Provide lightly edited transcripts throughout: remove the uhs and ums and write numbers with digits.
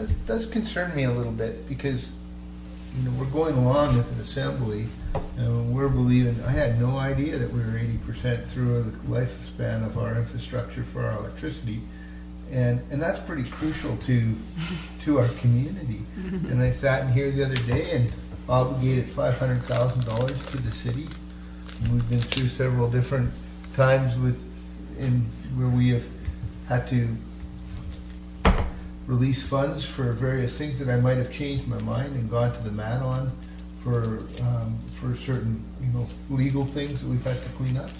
that does concern me a little bit, because we're going along as an assembly, and we're believing. I had no idea that we were 80% through the lifespan of our infrastructure for our electricity, and that's pretty crucial to our community. And I sat in here the other day and obligated $500,000 to the city. And we've been through several different times where we have had to release funds for various things that I might have changed my mind and gone to the mat on for certain legal things that we've had to clean up.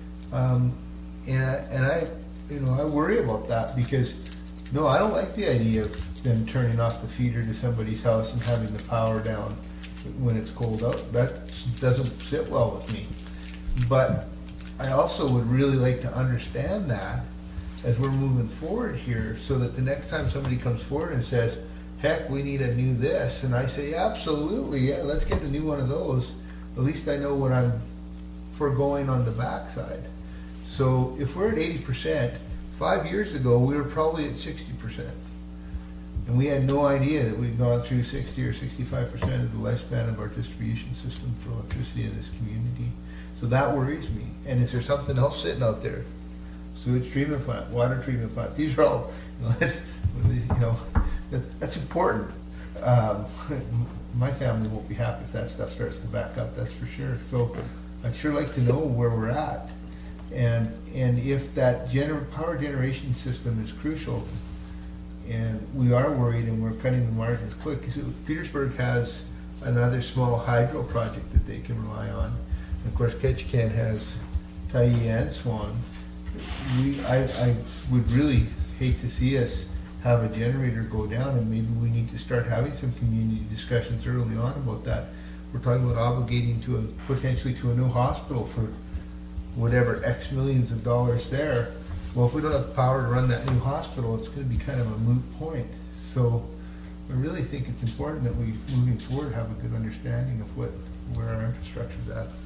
And I worry about that, because I don't like the idea of them turning off the feeder to somebody's house and having the power down when it's cold out. That doesn't sit well with me. But I also would really like to understand that as we're moving forward here, so that the next time somebody comes forward and says, heck, we need a new this, and I say, absolutely, yeah, let's get a new one of those, at least I know what I'm foregoing on the backside. So if we're at 80%, 5 years ago we were probably at 60%. And we had no idea that we'd gone through 60 or 65% of the lifespan of our distribution system for electricity in this community. So that worries me. And is there something else sitting out there? Sewage treatment plant, water treatment plant. These are all, that's important. My family won't be happy if that stuff starts to back up, that's for sure. So I'd sure like to know where we're at. And if that power generation system is crucial, and we are worried and we're cutting the margins quick, because Petersburg has another small hydro project that they can rely on. And of course, Ketchikan has Tyee and Swan. I would really hate to see us have a generator go down, and maybe we need to start having some community discussions early on about that. We're talking about obligating potentially to a new hospital for whatever X millions of dollars there. Well, if we don't have the power to run that new hospital, it's going to be kind of a moot point. So I really think it's important that we, moving forward, have a good understanding of where our infrastructure is at.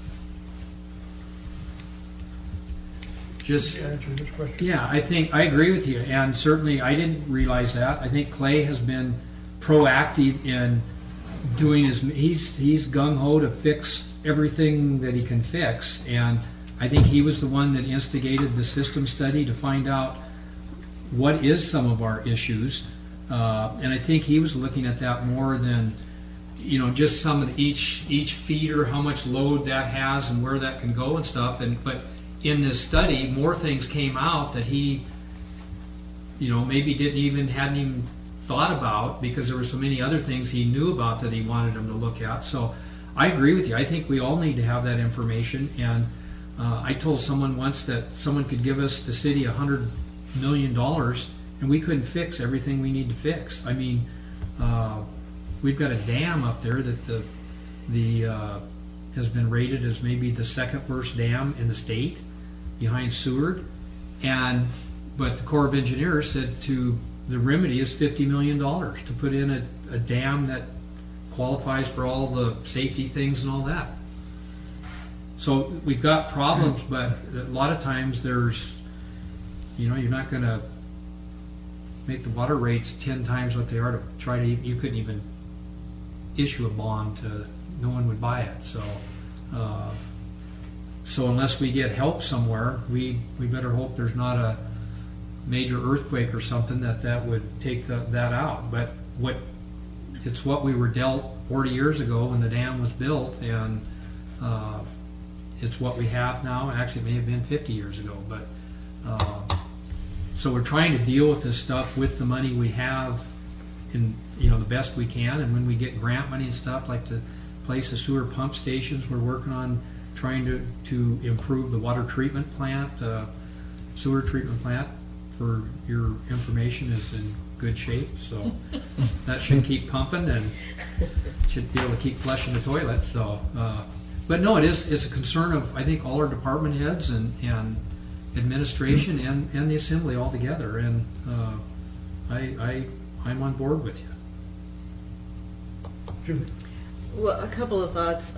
Just answer this question. Yeah, I think I agree with you, and certainly I didn't realize that. I think Clay has been proactive in doing he's gung ho to fix everything that he can fix, and I think he was the one that instigated the system study to find out what is some of our issues, and I think he was looking at that more than just some of each feeder, how much load that has and where that can go and stuff, but in this study, more things came out that he, maybe hadn't even thought about, because there were so many other things he knew about that he wanted them to look at. So I agree with you. I think we all need to have that information. And I told someone once that someone could give us, the city, $100 million, and we couldn't fix everything we need to fix. I mean, we've got a dam up there that has been rated as maybe the second worst dam in the state, behind Seward, but the Corps of Engineers said the remedy is $50 million to put in a dam that qualifies for all the safety things and all that. So we've got problems, but a lot of times there's, you're not going to make the water rates 10 times what they are to try to. You couldn't even issue a bond no one would buy it. So unless we get help somewhere, we better hope there's not a major earthquake or something that would take that out. But it's what we were dealt 40 years ago when the dam was built, and it's what we have now. Actually, it may have been 50 years ago. But so we're trying to deal with this stuff with the money we have, in the best we can. And when we get grant money and stuff, like to place the sewer pump stations, we're working on trying to improve the water treatment plant. Sewer treatment plant, for your information, is in good shape, so that should keep pumping and should be able to keep flushing the toilets. So, but no, it's a concern of, I think, all our department heads and administration and the assembly all together, and I'm on board with you. Julie. Well, a couple of thoughts.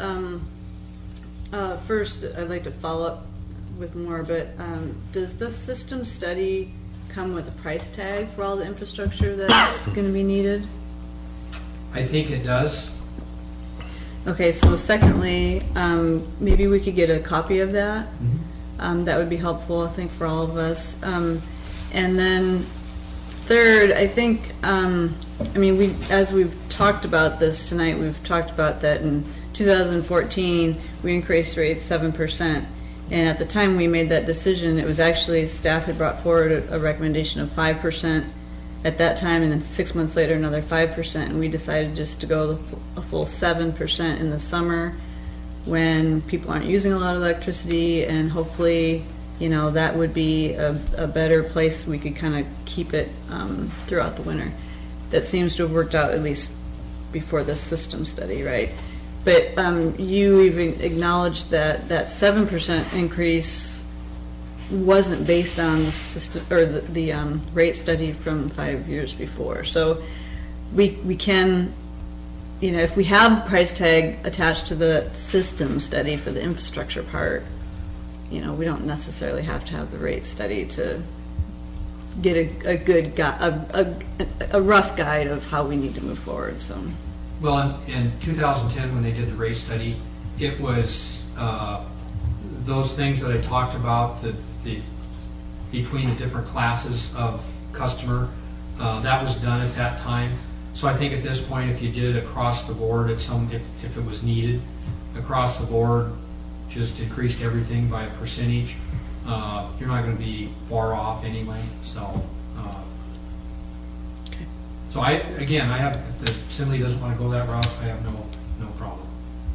First, I'd like to follow up with more, but does the system study come with a price tag for all the infrastructure that's gonna be needed? I think it does. Okay, so secondly, maybe we could get a copy of that. That would be helpful, I think, for all of us. And then third, I think, as we've talked about this tonight, we've talked about that in 2014, we increased rates 7%. And at the time we made that decision, it was actually, staff had brought forward a recommendation of 5% at that time, and then 6 months later, another 5%. And we decided just to go a full 7% in the summer when people aren't using a lot of electricity, and hopefully, that would be a better place we could kind of keep it throughout the winter. That seems to have worked out, at least before this system study, right? But you even acknowledged that 7% increase wasn't based on the system or the rate study from 5 years before. So we can, if we have price tag attached to the system study for the infrastructure part, we don't necessarily have to have the rate study to get a good a rough guide of how we need to move forward. So. Well, in 2010, when they did the rate study, it was those things that I talked about, the between the different classes of customer, that was done at that time. So I think at this point, if you did it across the board, if it was needed, across the board, just increased everything by a percentage, you're not going to be far off anyway. So. So if the assembly doesn't want to go that route, I have no problem.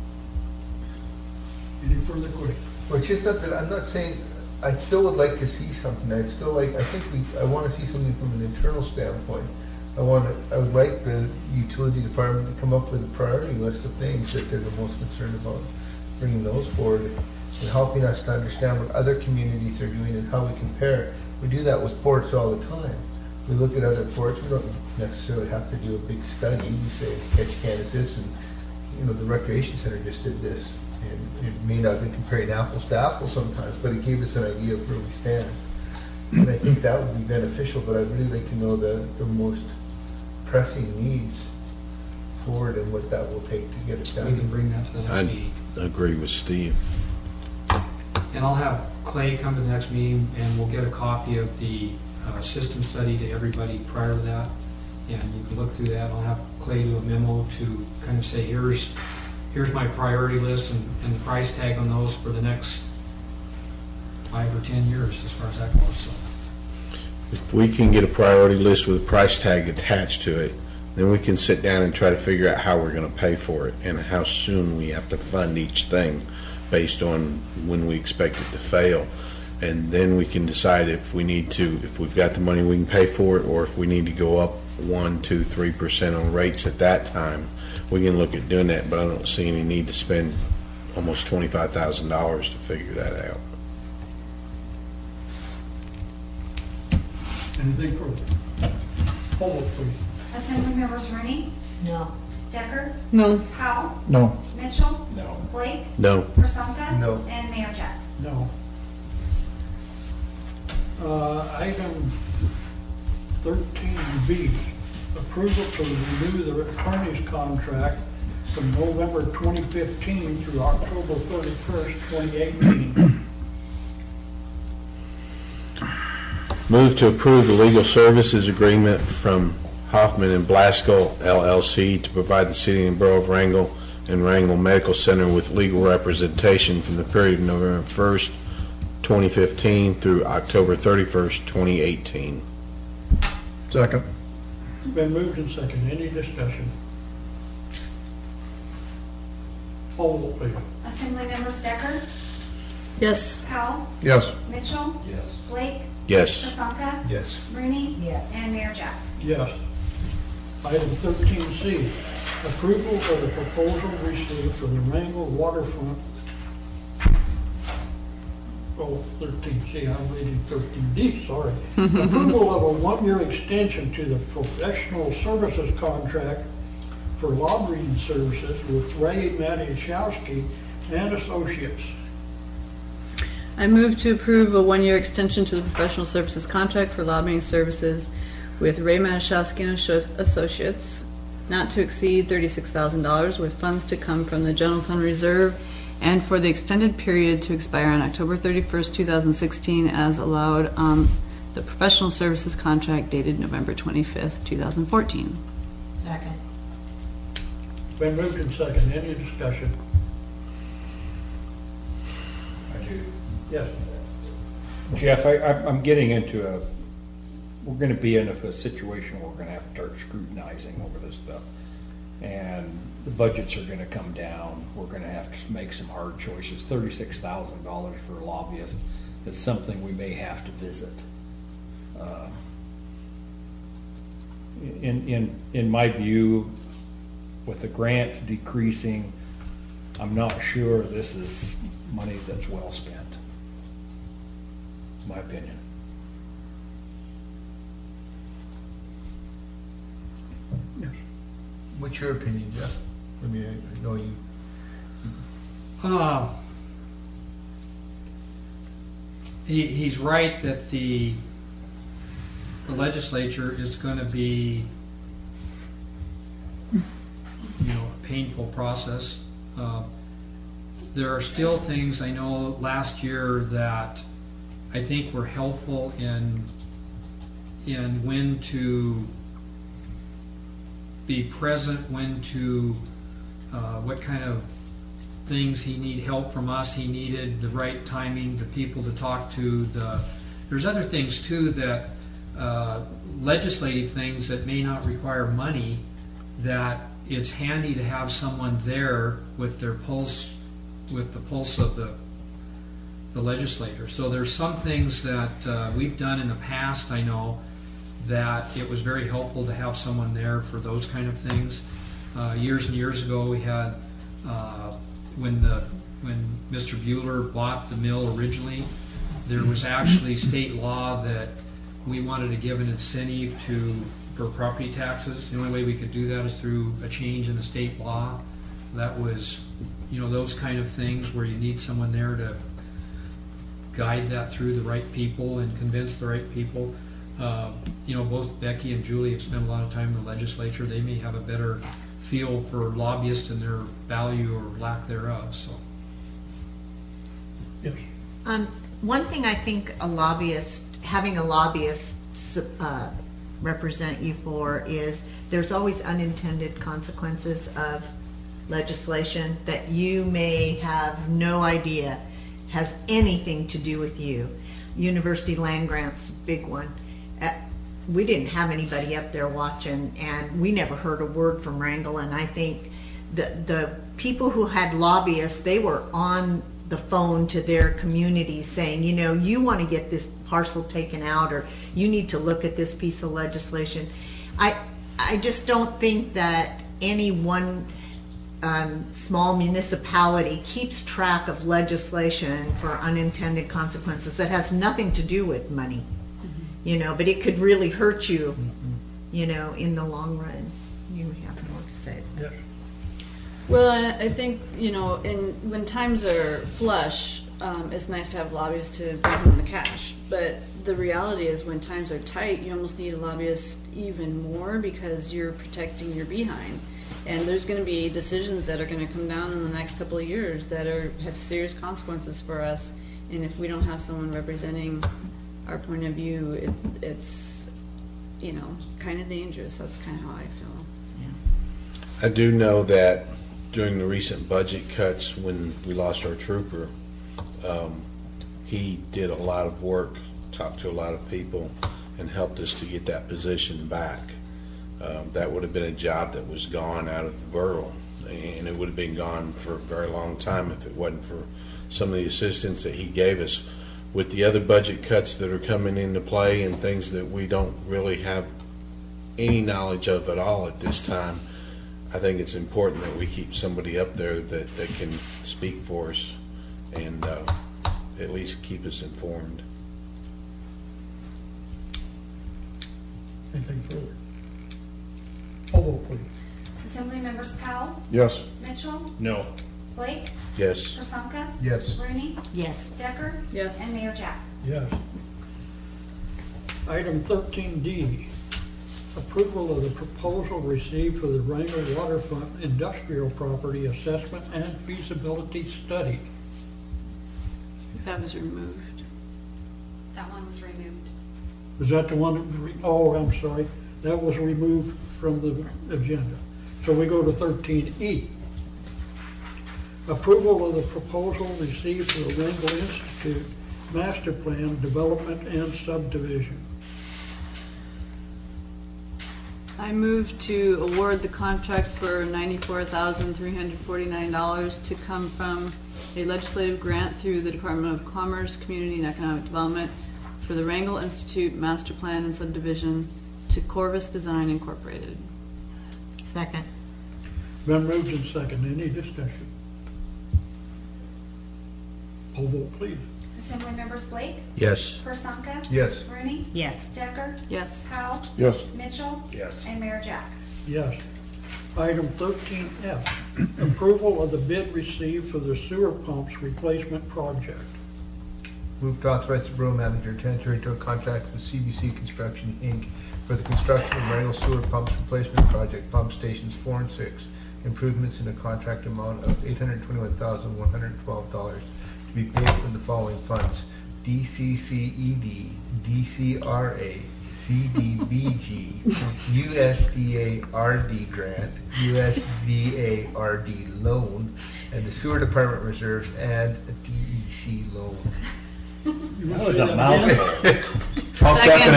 Any further questions? Well, it's just not that, I'm not saying, I still would like to see something. I want to see something from an internal standpoint. I would like the utility department to come up with a priority list of things that they're the most concerned about, bringing those forward and helping us to understand what other communities are doing and how we compare. We do that with ports all the time. We look at other ports. We don't necessarily have to do a big study. We say Ketchikan is this, and the recreation center just did this, and it may not have been comparing apples to apples sometimes, but it gave us an idea of where we stand. And I think that would be beneficial. But I'd really like to know the most pressing needs forward and what that will take to get it done. We can bring that to the next meeting. I agree with Steve. And I'll have Clay come to the next meeting, and we'll get a copy of the system study to everybody prior to that, and you can look through that. I'll have Clay do a memo to kind of say, here's my priority list and the price tag on those for the next 5 or 10 years as far as that goes. So. If we can get a priority list with a price tag attached to it, then we can sit down and try to figure out how we're going to pay for it and how soon we have to fund each thing based on when we expect it to fail. And then we can decide if we've got the money we can pay for it, or if we need to go up 1%, 2%, 3% on rates at that time. We can look at doing that, but I don't see any need to spend almost $25,000 to figure that out. Anything further? Poll vote, please. Assemblymembers Rooney, No. Decker, No. Powell, No. Mitchell, No. Blake, No. Priscilla, No. and Mayor Jack. No. Item 13B, approval to renew the attorney's contract from November 2015 through October 31st, 2018. Move to approve the legal services agreement from Hoffman and Blaskill LLC to provide the City and Borough of Wrangell and Wrangell Medical Center with legal representation from the period of November 1st, 2015 through October 31st, 2018. Second. Been moved and seconded. Any discussion? Poll vote, please. Assemblymembers Decker, Yes. Powell, Yes. Mitchell, Yes. Blake, Yes. Priscilla, Yes. Rooney, Yes. and Mayor Jack. Yes. Item 13C, approval of the proposal received from the Wrangell Waterfront. Oh, 13C, I'm reading 13D, sorry. Approval of a one-year extension to the professional services contract for lobbying services with Ray Matiszewski and Associates. I move to approve a one-year extension to the professional services contract for lobbying services with Ray Matuszewski and Associates, not to exceed $36,000, with funds to come from the general fund reserve, and for the extended period to expire on October 31st, 2016, as allowed on the professional services contract dated November 25th, 2014. Second. Been moved and second. Any discussion? I do. Yes. Jeff, I'm getting into we're going to be in a situation where we're going to have to start scrutinizing over this stuff. And the budgets are going to come down. We're going to have to make some hard choices. $36,000 for a lobbyist is something we may have to visit. In my view, with the grants decreasing, I'm not sure this is money that's well spent. My opinion. What's your opinion, Jeff? I mean, I know you. He's right that the legislature is going to be, a painful process. There are still things I know last year that I think were helpful in when to be present, when to, what kind of things he need help from us. He needed the right timing, the people to talk to. There's other things too that legislative things that may not require money, that it's handy to have someone there with their pulse, with the pulse of the legislator. So there's some things that we've done in the past, I know, that it was very helpful to have someone there for those kind of things. Years and years ago, we had when Mr. Bueller bought the mill originally, there was actually state law that we wanted to give an incentive for property taxes. The only way we could do that is through a change in the state law. That was, those kind of things where you need someone there to guide that through the right people and convince the right people. Both Becky and Julie have spent a lot of time in the legislature. They may have a better feel for lobbyists and their value or lack thereof. So, Yes. One thing I think having a lobbyist represent you for is there's always unintended consequences of legislation that you may have no idea has anything to do with you. University land grants, big one. We didn't have anybody up there watching, and we never heard a word from Wrangell. And I think the people who had lobbyists, they were on the phone to their communities saying, you want to get this parcel taken out, or you need to look at this piece of legislation. I just don't think that any one small municipality keeps track of legislation for unintended consequences that has nothing to do with money, but it could really hurt you, in the long run. You have more to say. Yes. Well, I think, when times are flush, it's nice to have lobbyists to bring in the cash. But the reality is when times are tight, you almost need a lobbyist even more because you're protecting your behind. And there's going to be decisions that are going to come down in the next couple of years that have serious consequences for us. And if we don't have someone representing our point of view, it's, kind of dangerous. That's kind of how I feel. Yeah. I do know that during the recent budget cuts, when we lost our trooper, he did a lot of work, talked to a lot of people, and helped us to get that position back. That would have been a job that was gone out of the borough, and it would have been gone for a very long time if it wasn't for some of the assistance that he gave us. With the other budget cuts that are coming into play and things that we don't really have any knowledge of at all at this time, I think it's important that we keep somebody up there that can speak for us and at least keep us informed. Anything further? Call vote, please. Assemblymembers Powell, Yes. Mitchell, No. Blake, Yes. Prasanta, Yes. Rooney, Yes. Stecker, Yes. and Mayor Jack. Yes. Item 13D, approval of the proposal received for the Wrangell Waterfront Industrial Property Assessment and Feasibility Study. That was removed. That one was removed. Is that the one that was, oh, I'm sorry, that was removed from the agenda. So we go to 13E. Approval of the proposal received for the Wrangell Institute Master Plan Development and Subdivision. I move to award the contract for $94,349 to come from a legislative grant through the Department of Commerce, Community and Economic Development for the Wrangell Institute Master Plan and Subdivision to Corvus Design Incorporated. Second. Been moved and seconded. Any discussion? Poll vote, please. Assembly members Blake, Yes. Prasanta, Yes. Rooney, Yes. Stecker, Yes. Powell, Yes. Mitchell, Yes. and Mayor Jack. Yes. Item 13F, approval of the bid received for the sewer pumps replacement project. Move to authorize the borough manager to enter into a contract with CBC Construction, Inc. for the construction of Wrangell Sewer Pumps Replacement Project, Pump Stations 4 and 6, improvements in a contract amount of $821,112 to be paid from the following funds: DCCED, DCRA, CDBG, USDA RD grant, USDA RD loan, and the Sewer Department reserves, and a DEC loan. That was a mouthful. I'll second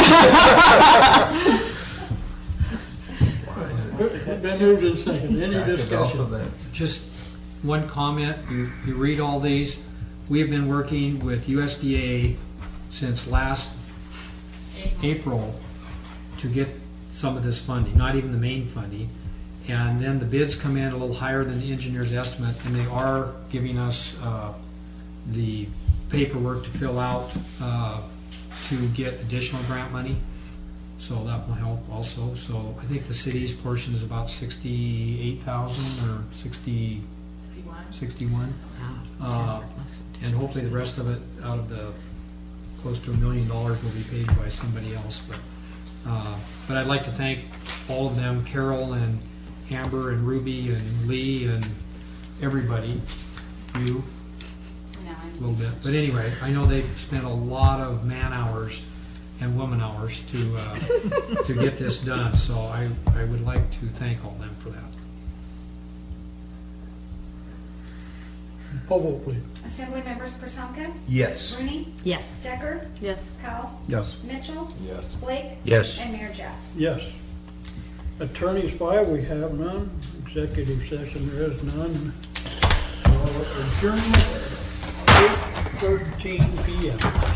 it. Been moved and seconded. Any Back it off of discussion? that. Just one comment, you read all these. We have been working with USDA since last April to get some of this funding, not even the main funding. And then the bids come in a little higher than the engineer's estimate, and they are giving us the paperwork to fill out to get additional grant money. So that will help also. So I think the city's portion is about 68,000 or 61. And hopefully the rest of it, out of the close to $1 million, will be paid by somebody else. But I'd like to thank all of them, Carol and Amber and Ruby and Lee and everybody, you a little bit. But anyway, I know they've spent a lot of man hours and woman hours to get this done. So I would like to thank all of them for that. Poll vote, please. Assembly members Prasanta, Yes. Rooney, Yes. Stecker, Yes. Powell, Yes. Mitchell, Yes. Blake, Yes. and Mayor Jack. Yes. Attorney's file, we have none. Executive session, there is none. Adjournment, 8:13 PM.